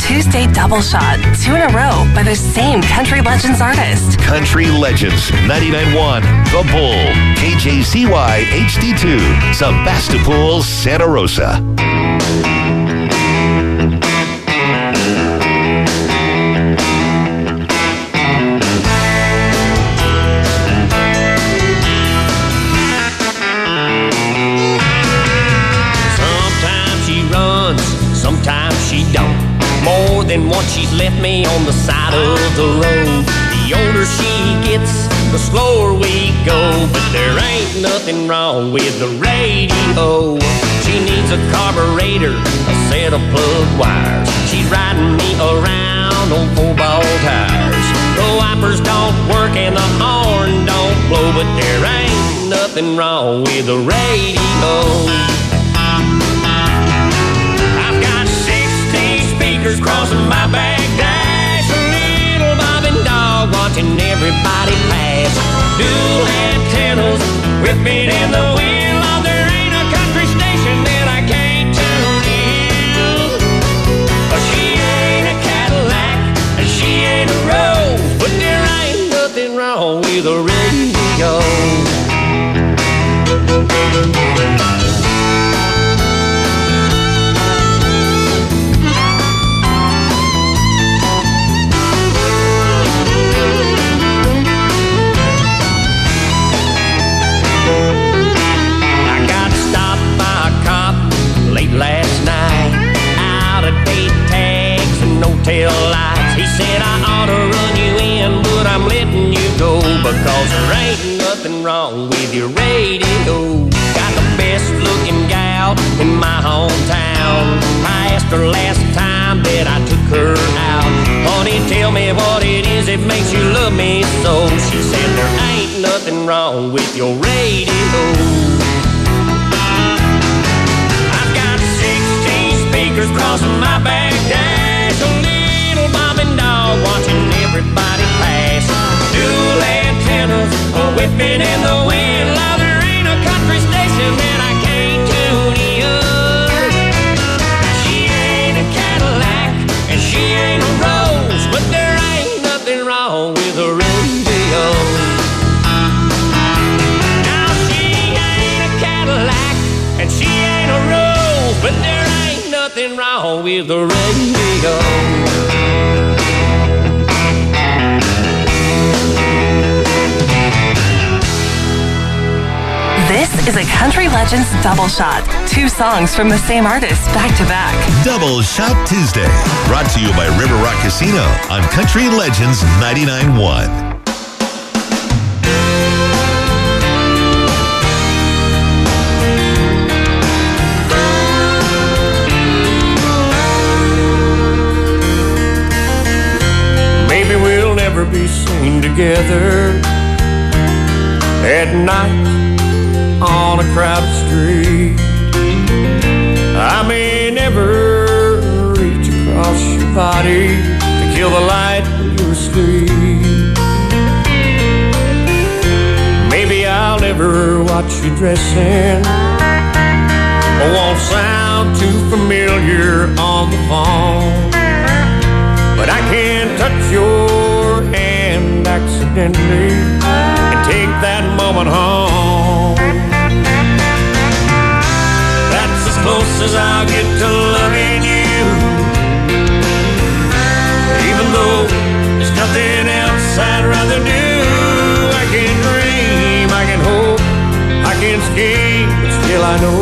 Tuesday double shot, 2 in a row by the same Country Legends artist. Country Legends 99.1 The Bull, KJCY HD2, Sebastopol, Santa Rosa. Sometimes she don't. More than once she's left me on the side of the road. The older she gets, the slower we go. But there ain't nothing wrong with the radio. She needs a carburetor, a set of plug wires. She's riding me around on 4-ball tires. The wipers don't work and the horn don't blow. But there ain't nothing wrong with the radio. Crossing my back dash, a little bobbing dog watching everybody pass. Dual antennas whipping in the wind. Oh, there ain't a country station that I can't tune in. She ain't a Cadillac and she ain't a Rose, but there ain't nothing wrong with a radio. Last night, out of date tags and no tail lights. He said I ought to run you in, but I'm letting you go because there ain't nothing wrong with your radio. Got the best looking gal in my hometown. I asked her last time that I took her out, honey, tell me what it is that makes you love me so. She said there ain't nothing wrong with your radio. Crossing my back dash, a little bobbing dog watching everybody pass. Dual antennas whipping in the wind. Oh, there ain't a country station that I can't tune in. She ain't a Cadillac and she ain't a Rose, but there ain't nothing wrong with a radio. Now she ain't a Cadillac and she ain't a Rose, but there ain't nothing wrong with the radio. This is a Country Legends double shot. 2 songs from the same artist back to back. Double Shot Tuesday, brought to you by River Rock Casino on Country Legends 99.1. Be seen together at night on a crowded street. I may never reach across your body to kill the light when you're asleep. Maybe I'll never watch you dressing, or won't sound too familiar on the phone, but I can touch your hand accidentally and take that moment home. That's as close as I'll get to loving you, even though there's nothing else I'd rather do. I can dream, I can hope, I can scheme, but still I know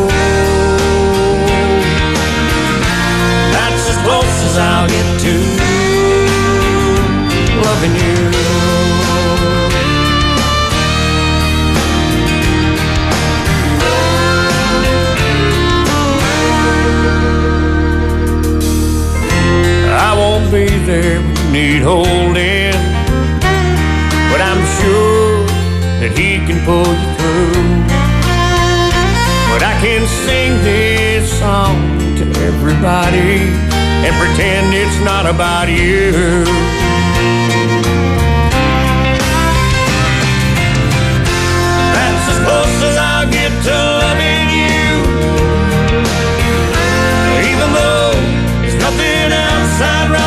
that's as close as I'll get to loving you. I won't be there when you need holding, but I'm sure that he can pull you through. But I can sing this song to everybody and pretend it's not about you. Close as I'll get to loving you, even though there's nothing else I'd rather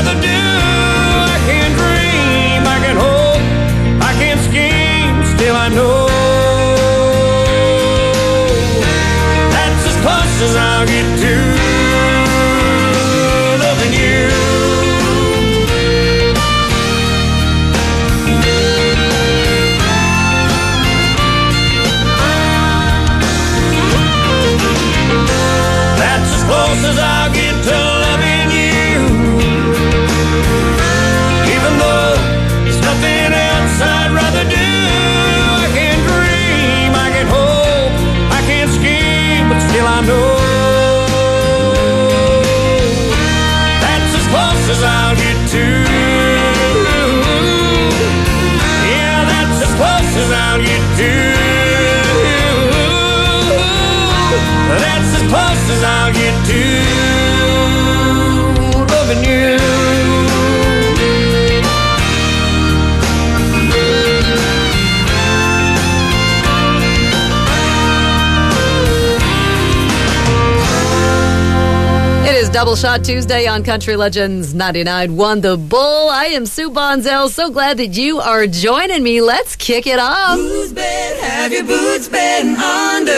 Double Shot Tuesday on Country Legends 99.1 The Bull. I am Sue Bonzel. So glad that you are joining me. Let's kick it off. Whose bed have your boots been under?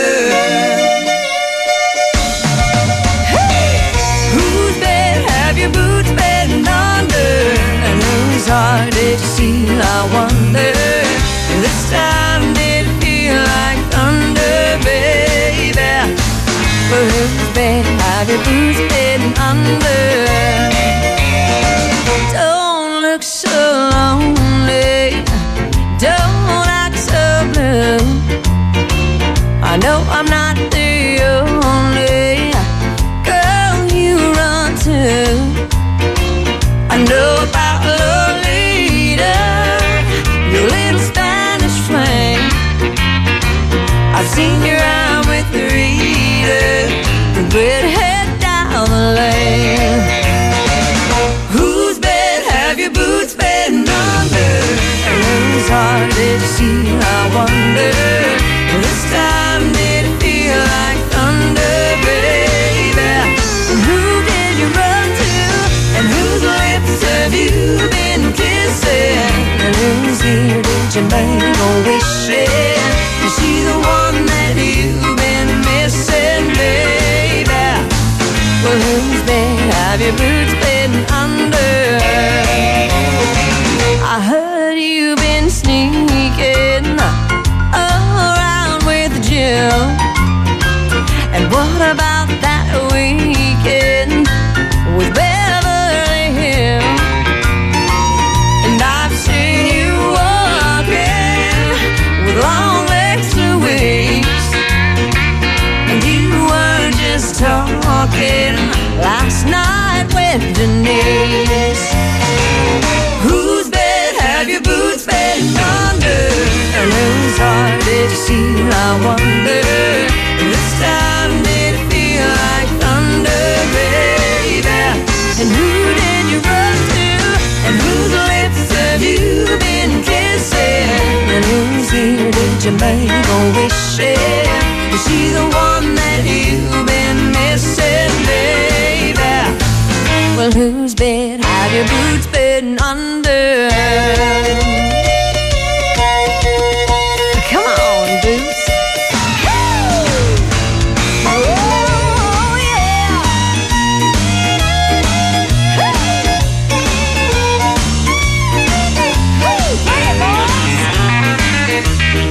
Hey! Whose bed have your boots been under? And whose heart did you see? I wonder. This time did it feel like thunder, baby? Well, whose bed have your boots been under? Don't look so lonely, don't act so blue. I know I'm not the only girl you run to. I know about Lolita, your little Spanish flame. I've seen your eye with Rita, the redhead down the lane. Whose bed have your boots been under? And whose heart did you see? I wonder. This time did it feel like thunder, baby? And who did you run to? And whose lips have you been kissing? And whose ear did you make a wish in? Is she the one that you've been missing, baby? Well, whose bed have your boots been under? I heard you've been sneaking around with Jill. And what about that weekend with Beverly Hills? And I've seen you walking with long legs to waist. And you were just talking last night with Denise. Whose bed have your boots been under? And whose heart did you see? I wonder. This time did it feel like thunder, baby? And who did you run to? And whose lips have you been kissing? And whose ear did you make a wish in? Is she the one that you've been missing, baby? Well, whose bed have your boots been under? Come on, boots. Oh, yeah. Hey, boys.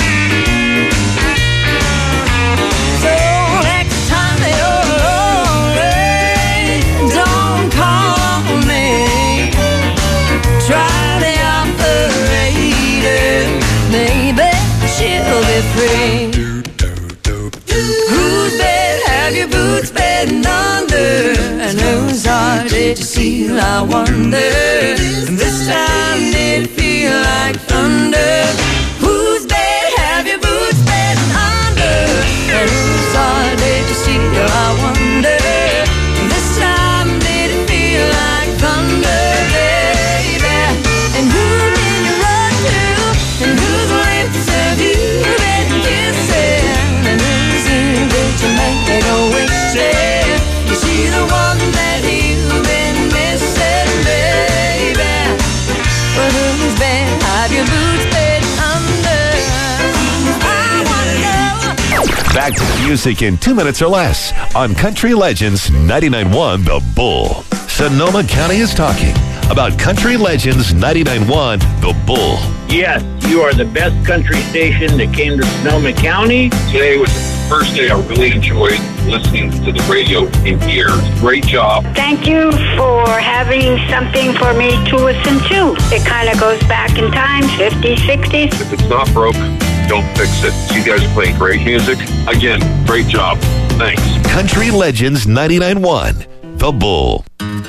So next time you're lonely, don't call on me. Try the operator, maybe she'll be free. Whose bed have your boots been under? And whose heart did you see? I wonder. And this time did it feel like thunder? Whose bed have your boots been under? And whose heart did you see? I wonder. And this time did it feel like thunder, baby? And who did you run to? And whose lips have you been kissing? And whose ear did you make a wish in? Is she the one that you've been missing, baby? Well, whose bed have your boots been under? I wanna know. Back to the music in 2 minutes or less on Country Legends 99.1 The Bull. Sonoma County is talking about Country Legends 99.1 The Bull. Yes, you are the best country station that came to Sonoma County. Today was the first day I really enjoyed listening to the radio in here. Great job. Thank you for having something for me to listen to. It kind of goes back in time, 50s, 60s. If it's not broke, don't fix it. You guys are playing great music. Again, great job. Thanks. Country Legends 99.1 The Bull.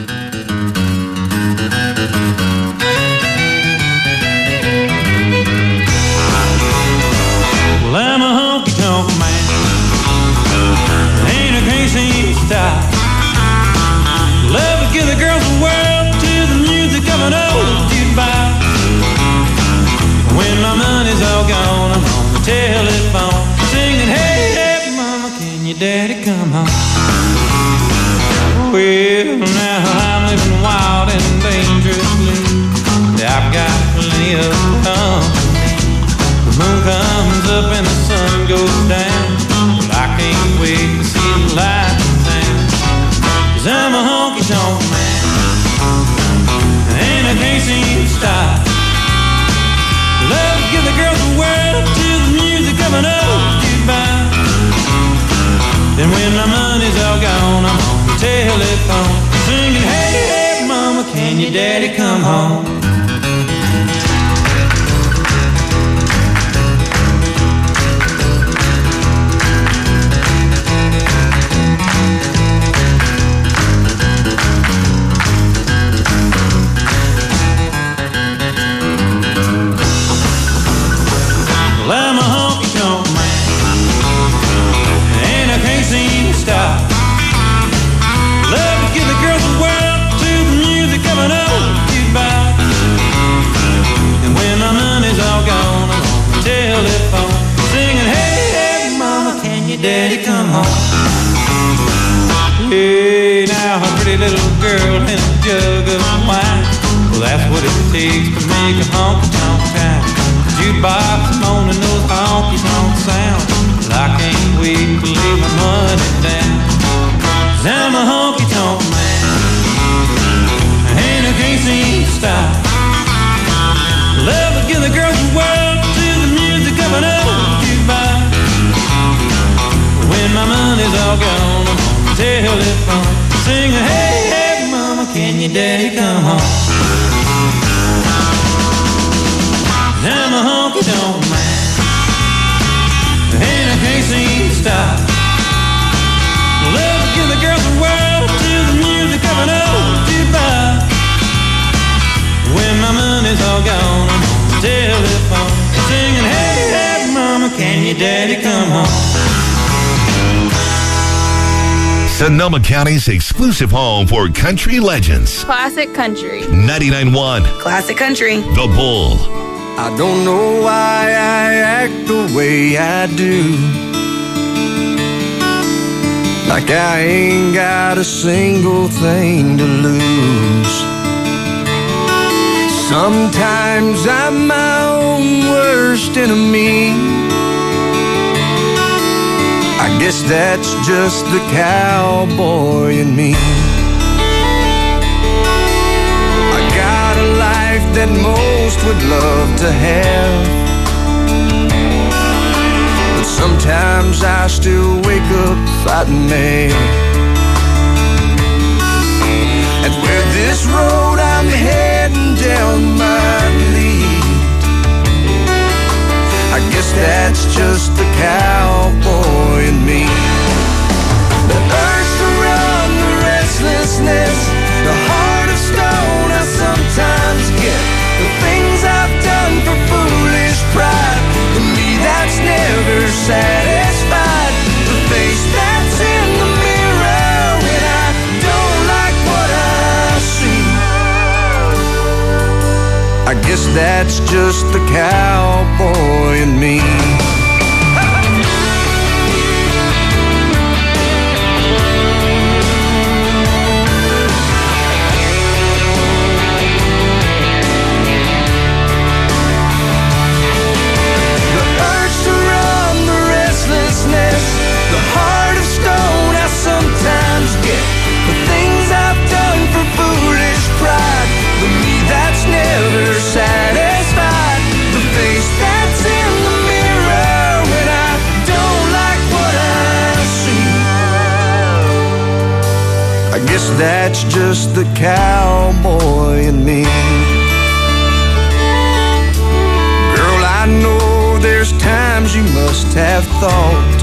Well, I'm a honky-tonk man. Ain't a crazy style. Love to give the girls the world to the music of an old jukebox. When my money's all gone, I'm on the telephone singing, hey, hey, mama, can your daddy come home? Well, plenty of company. The moon comes up and the sun goes down. Well, I can't wait to see the light in town. 'Cause I'm a honky-tonk man, and I can't seem to stop. Love to give the girls the world to the music of an old jukebox. Then when my money's all gone, I'm on the telephone singing, hey, hey, mama, can your daddy come home? Well, I'm a honky-tonk man, and I can't seem to stop. Love to give the girls the world to the music of an old jukebox. And when my money's all gone, I'm on the telephone singing, hey, hey, mama, can your daddy come home? Hey, now a pretty little girl and a jug of wine. Well, that's what it takes to make a honky-tonk town. Jukebox moaning those honky-tonk sounds. Well, I can't wait to lay my money down. 'Cause I'm a honky-tonk man, and I can't seem to stop. Love to give the girls the world to the music of an old jukebox. When my money's all gone, I'm on the telephone singing, hey, hey, mama, can your daddy come home? I'm a honky-tonk man, and I can't seem to stop. Love to give the girls the world to the music of an old jukebox. When my money's all gone, I'm on the telephone singing, hey, hey, mama, can your daddy come home? Sonoma County's exclusive home for country legends. Classic country. 99.1 Classic country. The Bull. I don't know why I act the way I do. Like I ain't got a single thing to lose. Sometimes I'm my own worst enemy. I guess that's just the cowboy in me. I got a life that most would love to have, but sometimes I still wake up fighting mad. And where this road I'm heading down might lead, I guess that's just the cowboy in me. The urge to run, the restlessness, the heart of stone I sometimes get. The things I've done for foolish pride, for me that's never satisfied. The face that's in the mirror when I don't like what I see, I guess that's just the cowboy in me. The heart of stone I sometimes get. The things I've done for foolish pride, for me that's never satisfied. The face that's in the mirror when I don't like what I see, I guess that's just the cowboy in me. Girl, I know there's times you must have thought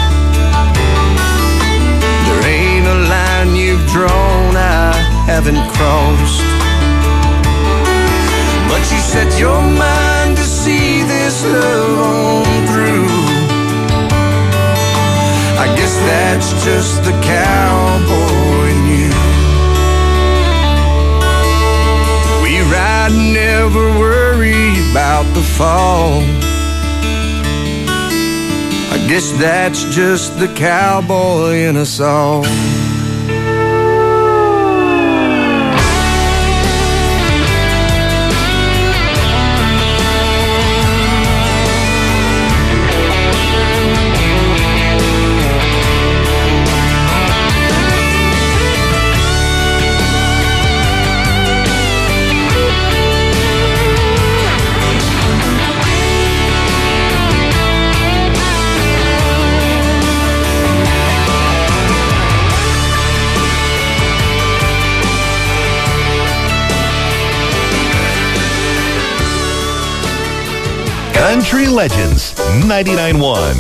there ain't a line you've drawn I haven't crossed, but you set your mind to see this love on through. I guess that's just the cowboy in you. We ride and never worry about the fall, I guess that's just the cowboy in us all. Country Legends 99.1.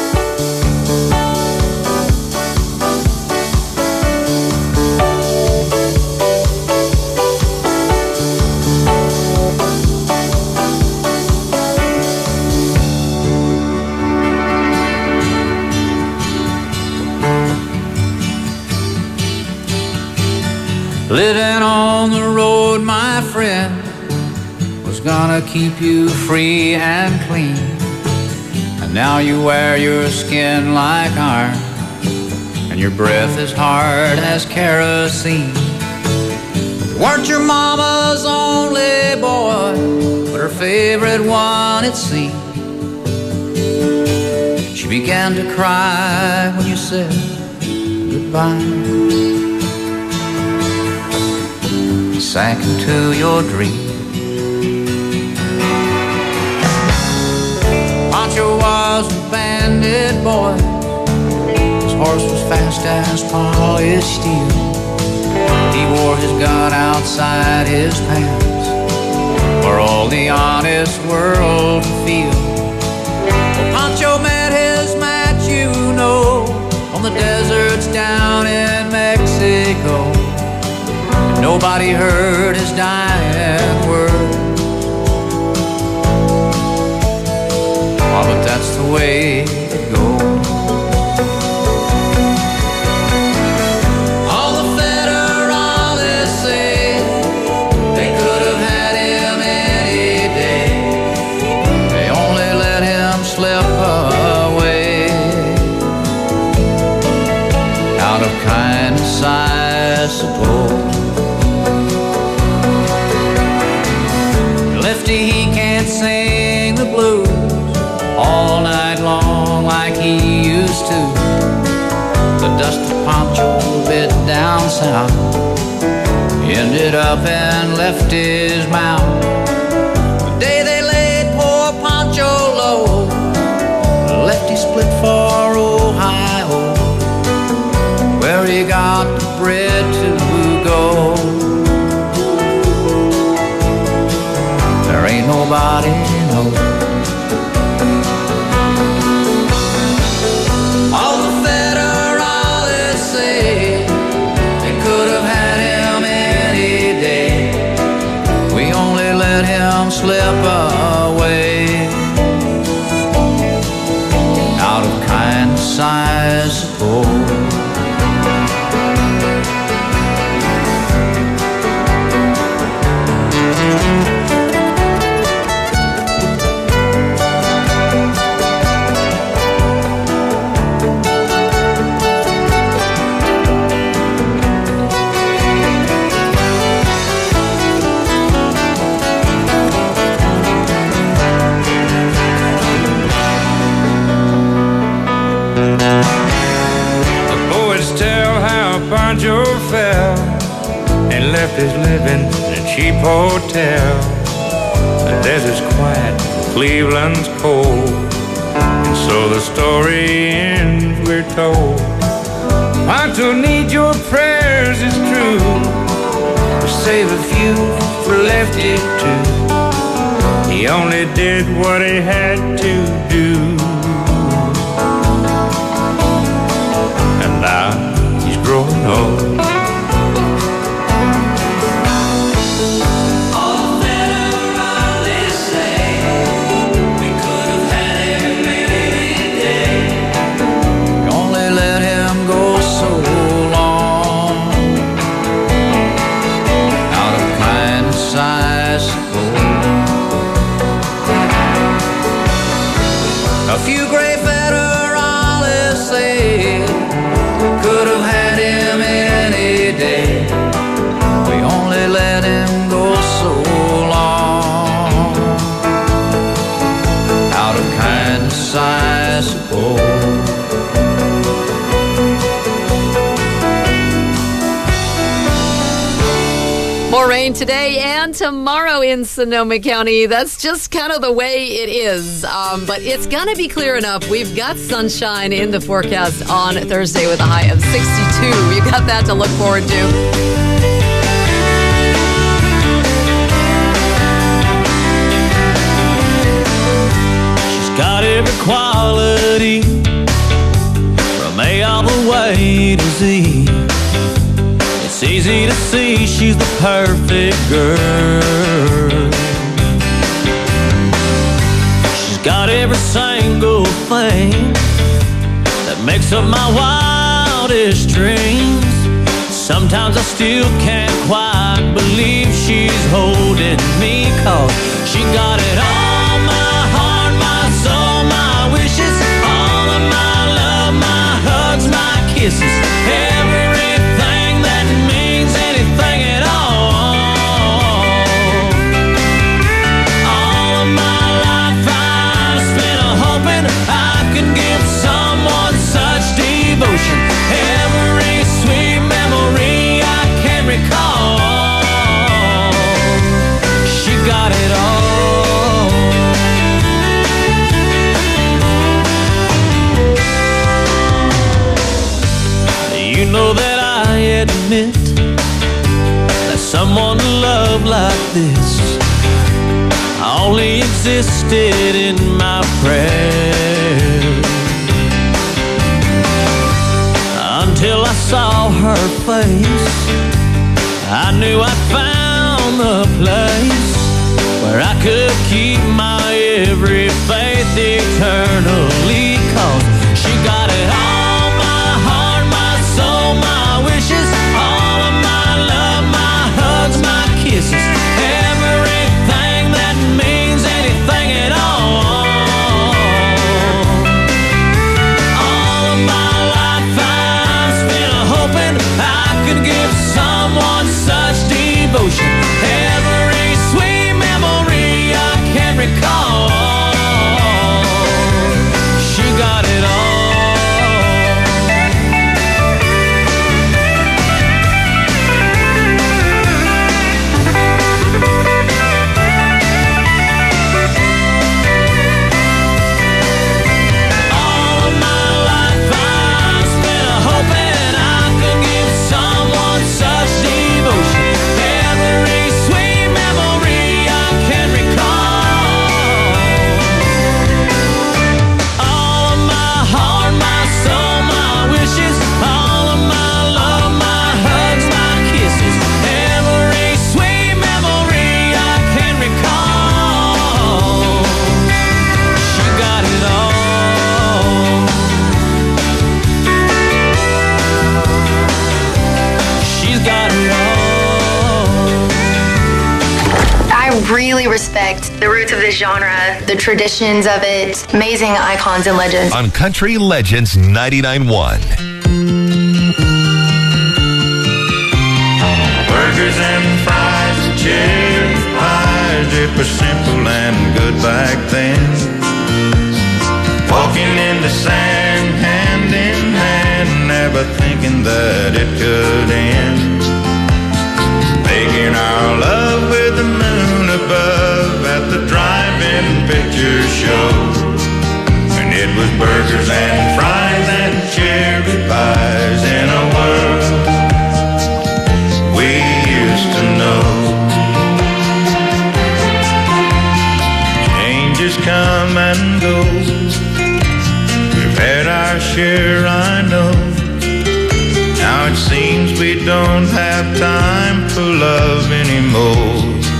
Living on the road, my friend, was gonna keep you free and clean. And now you wear your skin like iron, and your breath is hard as kerosene. You weren't your mama's only boy, but her favorite one, it seemed. She began to cry when you said goodbye. Sank into your dream. Pancho was a bandit boy. His horse was fast as polished steel. He wore his gun outside his pants for all the honest world to feel. Well, Pancho met his match, you know, on the deserts down in Mexico. Nobody heard his dying words. Oh, but that's the way it goes. All the federales say they could have had him any day. They only let him slip away. Out of kindness, I suppose. Lefty, he can't sing the blues all night long like he used to. The dust of Pancho bit down south ended up and left his mouth. The day they laid poor Pancho low, Lefty split for Ohio, where he got the bread to go. There ain't nobody knows. All the federales say they could have had him any day. We only let him slip away. Out of kindness, I suppose. Pancho fell and left his living in a cheap hotel. The desert's quiet, Cleveland's cold, and so the story ends, we're told. Pancho needs your prayers, it's true, to save a few for Lefty too. He only did what he had to do, and now growing old. All the federales say we could have had him any day. We only let him go so long. Out of kindness, I suppose. A few gray federales say could have had him any day. We only let him go so long. Out of kindness, I suppose. More rain today and tomorrow in Sonoma County. That's just kind of the way it is. But it's going to be clear enough. We've got sunshine in the forecast on Thursday with a high of 62. You got that to look forward to. got every quality from A all the way to Z. It's easy to see she's the perfect girl. She's got every single thing that makes up my wildest dreams. Sometimes I still can't quite believe she's holding me, 'cause she got it all, my heart, my soul, my wishes, all of my love, my hugs, my kisses, everything that means anything at all. All of my life I've spent hoping I could give someone such devotion. Every sweet memory I can recall, she got it all. You know that I admit that someone to love like this only existed in my prayers, until I saw her face. I knew I'd found the place where I could keep my every faith eternally, 'cause she got it all, my heart, my soul, my wishes, all of my love, my hugs, my kisses, everything that means anything at all. All of my life I've spent hoping I could give someone such devotion. Every sweet memory I can recall, she got it all. All of my life I've spent hoping I could give someone such devotion. Every sweet memory I can recall. All of my heart, my soul, my wishes, all of my love, my hugs, my kisses, every sweet memory I can recall. She got it all. She's got it all. I really respect the roots of this genre, the traditions of it, amazing icons and legends. On Country Legends 99.1. Burgers and fries and cherry pies, it was simple and good back then. Walking in the sand, hand in hand, never thinking that it could end. Making our love with the moon above at the drive-in picture show. And it was burgers and fries and cherry pies in a world we used to know. Changes come and go, we've had our share, I know. Now it seems we don't have time for love anymore.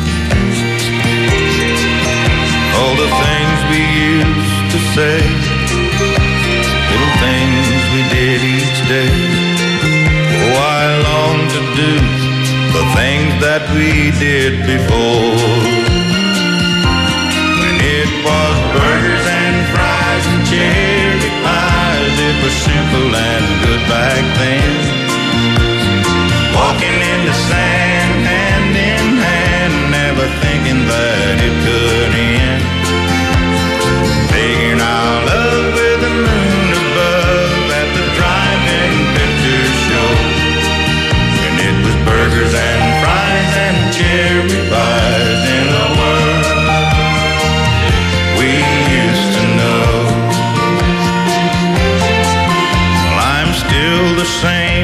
All the things we used to say, little things we did each day. Oh, I long to do the things that we did before. When it was burgers and fries and cherry pies, it was simple and good back then. Walking in the sand, hand in hand, never thinking that it could end. Making our love with the moon above at the drive-in picture show. And it was burgers and fries and cherry pies in a world we used to know. Well, I'm still the same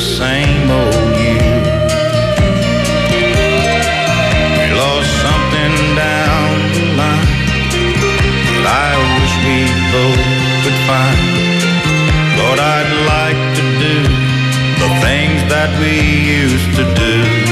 same old you. We lost something down the line that I wish we both could find. Lord, I'd like to do the things that we used to do.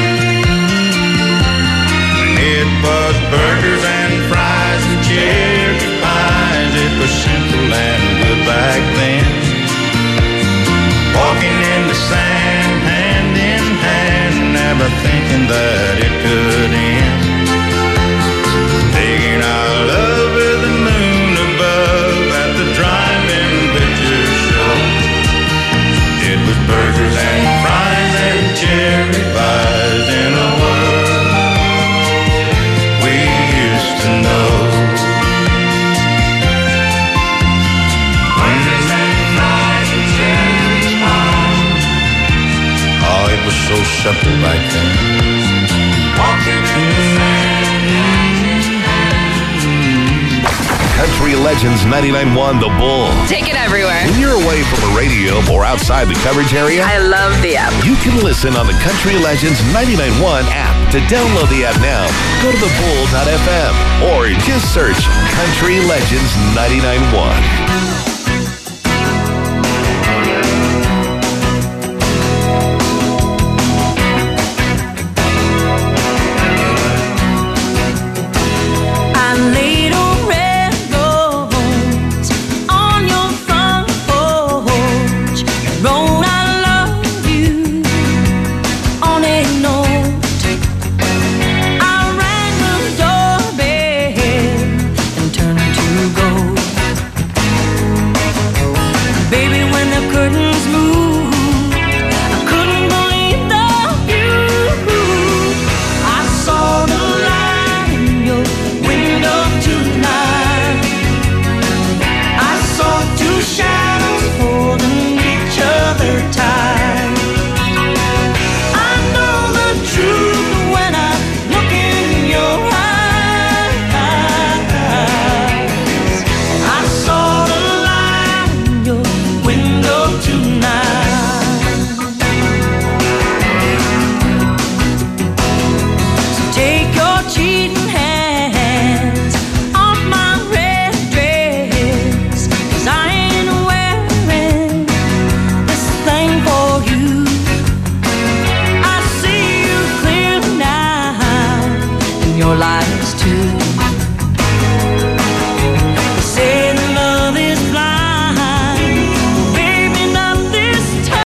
When it was burgers and fries and cherry pies, it was simple and good back then. Walking in the sand, hand in hand, never thinking that it could end. Taking our love with the moon above at the drive-in picture show. It was burgers and fries and cherry pies in a world we used to know. Burgers and fries and cherry pies. Oh, it was so simple back then. Walking in the sand. Country Legends 99.1 The Bull. Take it everywhere. When you're away from the radio or outside the coverage area, I love the app. you can listen on the Country Legends 99.1 app. To download the app now, go to thebull.fm or just search Country Legends 99.1. Your lies too.